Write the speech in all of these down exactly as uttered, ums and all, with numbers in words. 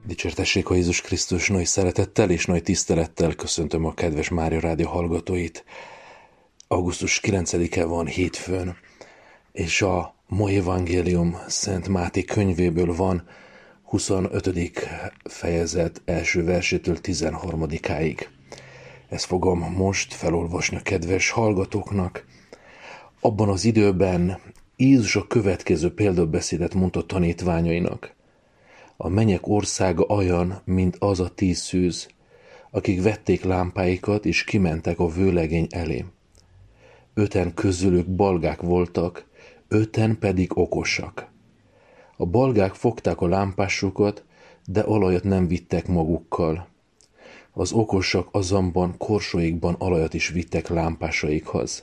Dicsértessék a Jézus Krisztus, nagy szeretettel és nagy tisztelettel köszöntöm a kedves Mária Rádió hallgatóit. augusztus kilencedike van hétfőn, és a mai evangélium Szent Máté könyvéből van huszonötödik fejezet első versétől tizenharmadikáig. Ezt fogom most felolvasni a kedves hallgatóknak. Abban az időben Jézus a következő példabeszédet mondta tanítványainak. A mennyek országa olyan, mint az a tíz szűz, akik vették lámpáikat és kimentek a vőlegény elé. Öten közülük balgák voltak, öten pedig okosak. A balgák fogták a lámpásukat, de olajat nem vittek magukkal. Az okosak azonban korsóikban olajat is vittek lámpásaikhoz.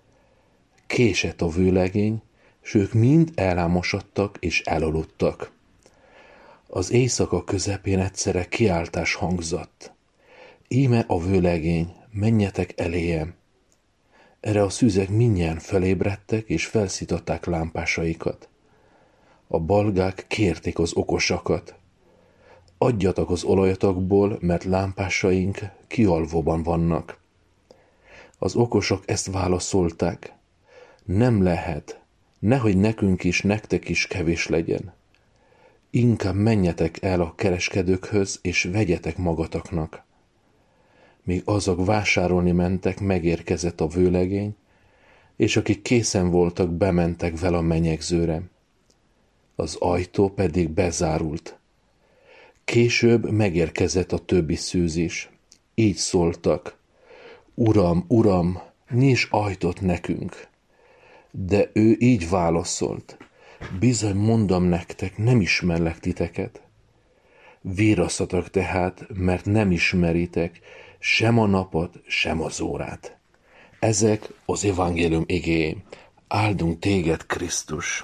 Késett a vőlegény, s ők mind elámosodtak és elaludtak. Az éjszaka közepén egyszerre kiáltás hangzott. Íme a vőlegény, menjetek eléje. Erre a szűzek mindnyájan felébredtek és felszították lámpásaikat. A balgák kérték az okosakat. Adjatok az olajatokból, mert lámpásaink kialvóban vannak. Az okosok ezt válaszolták. Nem lehet, nehogy nekünk is, nektek is kevés legyen. Inkább menjetek el a kereskedőkhöz, és vegyetek magatoknak. Míg azok vásárolni mentek, megérkezett a vőlegény, és akik készen voltak, bementek vele a menyegzőre. Az ajtó pedig bezárult. Később megérkezett a többi szűz is. Így szóltak. Uram, uram, nyisd ajtót nekünk. De ő így válaszolt. Bizony mondom nektek, nem ismerlek titeket. Virasztatok tehát, mert nem ismeritek sem a napot, sem az órát. Ezek az evangélium igéi. Áldunk téged, Krisztus!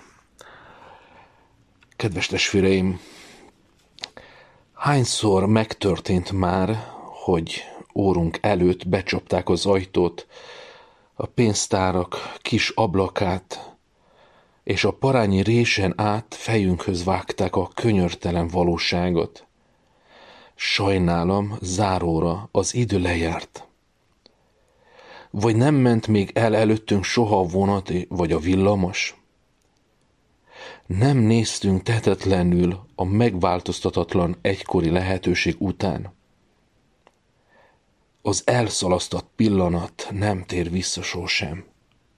Kedves testvéreim, hányszor megtörtént már, hogy órunk előtt becsapták az ajtót, a pénztárak kis ablakát, és a parányi résen át fejünkhöz vágták a könyörtelen valóságot. Sajnálom, záróra az idő lejárt. Vagy nem ment még el előttünk soha a vonat vagy a villamos? Nem néztünk tehetetlenül a megváltoztatatlan egykori lehetőség után. Az elszalasztott pillanat nem tér vissza sosem.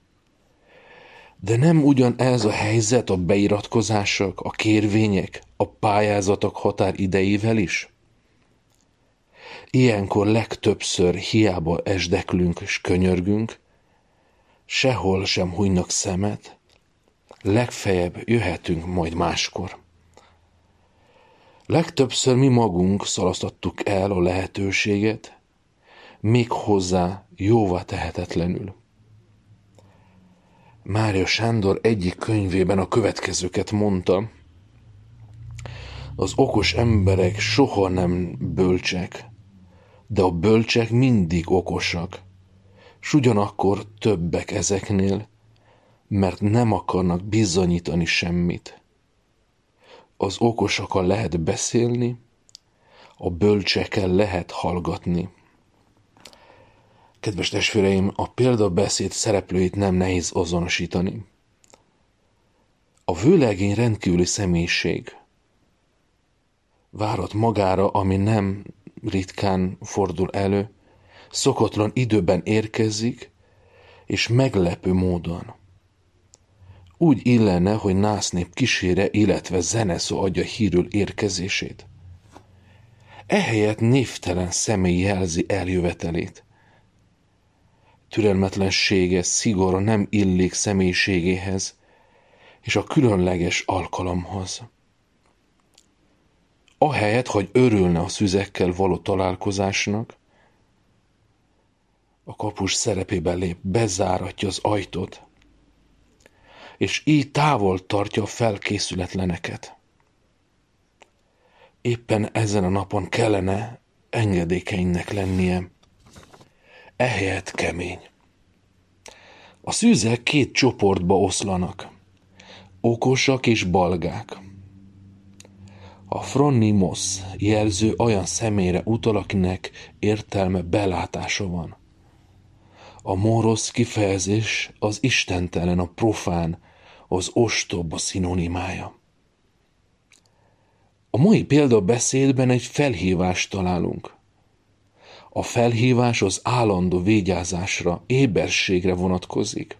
De nem ugyanez a helyzet a beiratkozások, a kérvények, a pályázatok határidejével is? Ilyenkor legtöbbször hiába esdeklünk és könyörgünk, sehol sem hunynak szemet, legfeljebb jöhetünk majd máskor. Legtöbbször mi magunk szalasztottuk el a lehetőséget, még hozzá jóvá tehetetlenül. Mária Sándor egyik könyvében a következőket mondta: az okos emberek soha nem bölcsek, de a bölcsek mindig okosak, s ugyanakkor többek ezeknél, mert nem akarnak bizonyítani semmit. Az okosakkal lehet beszélni, a bölcsekkel lehet hallgatni. Kedves testvéreim, a példabeszéd szereplőit nem nehéz azonosítani. A vőlegény rendkívüli személyiség. Várat magára, ami nem ritkán fordul elő, szokatlan időben érkezik, és meglepő módon. Úgy illene, hogy násznép kísére, illetve zeneszó adja hírül érkezését. Ehelyett névtelen személy jelzi eljövetelét. Türelmetlensége, szigora nem illik személyiségéhez és a különleges alkalomhoz. Ahelyett, hogy örülne a szüzekkel való találkozásnak, a kapus szerepében lép, bezáratja az ajtót, és így távol tartja a felkészületleneket. Éppen ezen a napon kellene engedékenynek lennie, ehelyett kemény. A szűzek két csoportba oszlanak, okosak és balgák. A phronimos jelző olyan személyre utal, akinek értelme, belátása van. A moros kifejezés az istentelen, a profán, az ostoba szinonimája. A mai példabeszédben egy felhívást találunk. A felhívás az állandó vigyázásra, éberségre vonatkozik.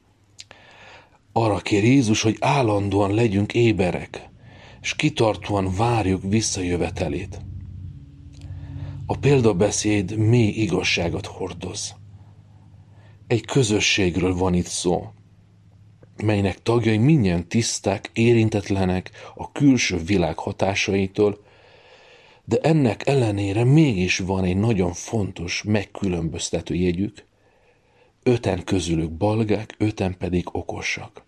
Arra kér Jézus, hogy állandóan legyünk éberek, és kitartóan várjuk visszajövetelét. A példabeszéd mély igazságot hordoz. Egy közösségről van itt szó, melynek tagjai mindjárt tiszták, érintetlenek a külső világ hatásaitól, de ennek ellenére mégis van egy nagyon fontos, megkülönböztető jegyük, öten közülük balgák, öten pedig okosak.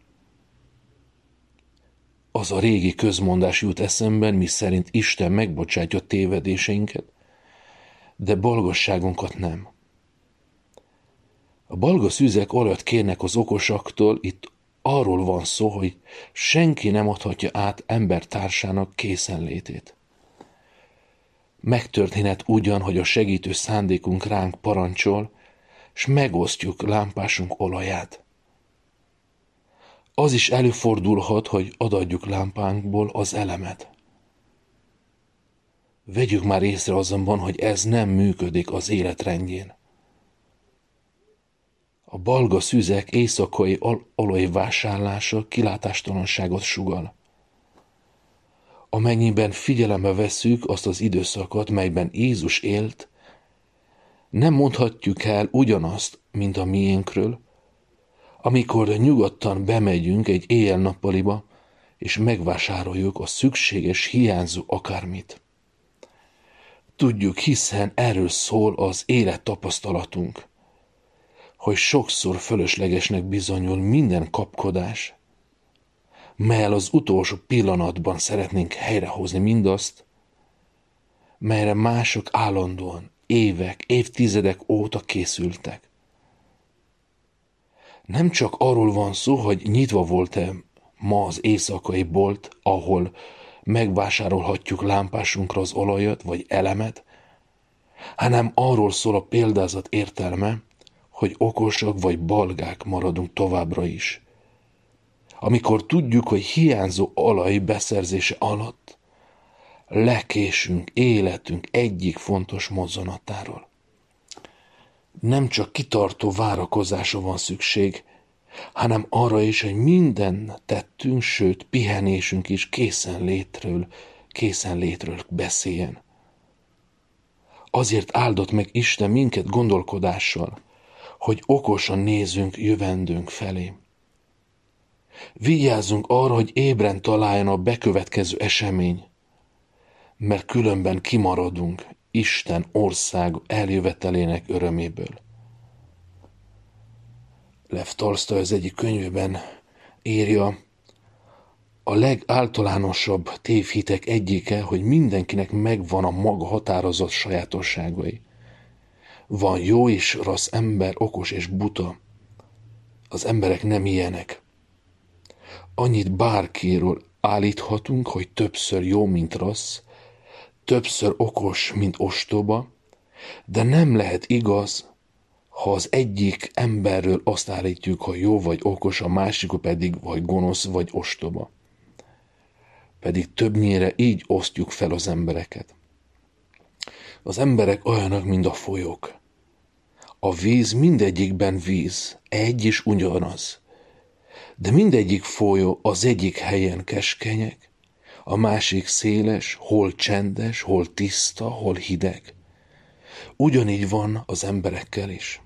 Az a régi közmondás jut eszemben, miszerint Isten megbocsátja tévedéseinket, de balgasságunkat nem. A balga szűzek olyat kérnek az okosaktól, itt arról van szó, hogy senki nem adhatja át embertársának készenlétét. Megtörténhet ugyan, hogy a segítő szándékunk ránk parancsol, s megosztjuk lámpásunk olaját. Az is előfordulhat, hogy adadjuk lámpánkból az elemet. Vegyük már észre azonban, hogy ez nem működik az életrendjén. A balga szüzek éjszakai olaj vásárlása kilátástalanságot sugall. Amennyiben figyelembe vesszük azt az időszakot, melyben Jézus élt, nem mondhatjuk el ugyanazt, mint a miénkről, amikor nyugodtan bemegyünk egy éjjel-nappaliba, és megvásároljuk a szükséges, hiányzó akármit. Tudjuk, hiszen erről szól az élettapasztalatunk, hogy sokszor fölöslegesnek bizonyul minden kapkodás, melyel az utolsó pillanatban szeretnénk helyrehozni mindazt, melyre mások állandóan, évek, évtizedek óta készültek. Nem csak arról van szó, hogy nyitva volt-e ma az éjszakai bolt, ahol megvásárolhatjuk lámpásunkra az olajat vagy elemet, hanem arról szól a példázat értelme, hogy okosak vagy balgák maradunk továbbra is. Amikor tudjuk, hogy hiányzó olaj beszerzése alatt lekésünk életünk egyik fontos mozzanatáról. Nem csak kitartó várakozásra van szükség, hanem arra is, hogy minden tettünk, sőt pihenésünk is készenlétről, készenlétről beszéljen. Azért áldott meg Isten minket gondolkodással, hogy okosan nézzünk jövendőnk felé. Vigyázzunk arra, hogy ébren találjon a bekövetkező esemény, mert különben kimaradunk Isten ország eljövetelének öröméből. Lev Tolsztoj az egyik könyvében írja, a legáltalánosabb tévhitek egyike, hogy mindenkinek megvan a maga határozott sajátosságai. Van jó és rossz ember, okos és buta. Az emberek nem ilyenek. Annyit bárkiről állíthatunk, hogy többször jó, mint rossz, többször okos, mint ostoba, de nem lehet igaz, ha az egyik emberről azt állítjuk, hogy jó vagy okos, a másik pedig vagy gonosz vagy ostoba. Pedig többnyire így osztjuk fel az embereket. Az emberek olyanok, mint a folyók. A víz mindegyikben víz, egy és ugyanaz. De mindegyik folyó az egyik helyen keskenyek, a másik széles, hol csendes, hol tiszta, hol hideg. Ugyanígy van az emberekkel is.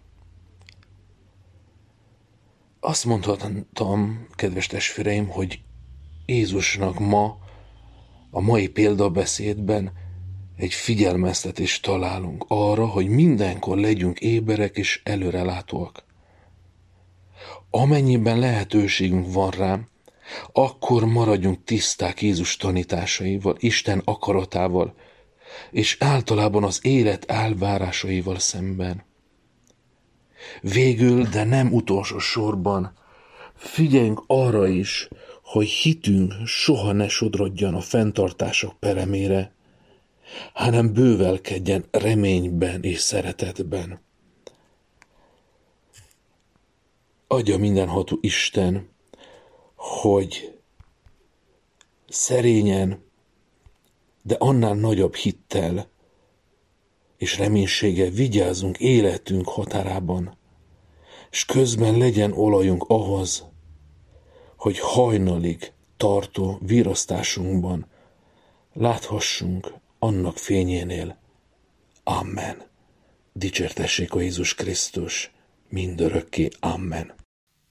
Azt mondhatom, kedves testvéreim, hogy Jézusnak ma, a mai példabeszédben egy figyelmeztetést találunk arra, hogy mindenkor legyünk éberek és előrelátóak. Amennyiben lehetőségünk van rá, akkor maradjunk tiszták Jézus tanításaival, Isten akaratával, és általában az élet elvárásaival szemben. Végül, de nem utolsó sorban, figyeljünk arra is, hogy hitünk soha ne sodrodjon a fenntartások peremére, hanem bővelkedjen reményben és szeretetben. Adja mindenható Isten, hogy szerényen, de annál nagyobb hittel és reménységgel vigyázzunk életünk határában, és közben legyen olajunk ahhoz, hogy hajnalig tartó virasztásunkban láthassunk annak fényénél. Amen. Dicsértessék a Jézus Krisztus mindörökké. Amen.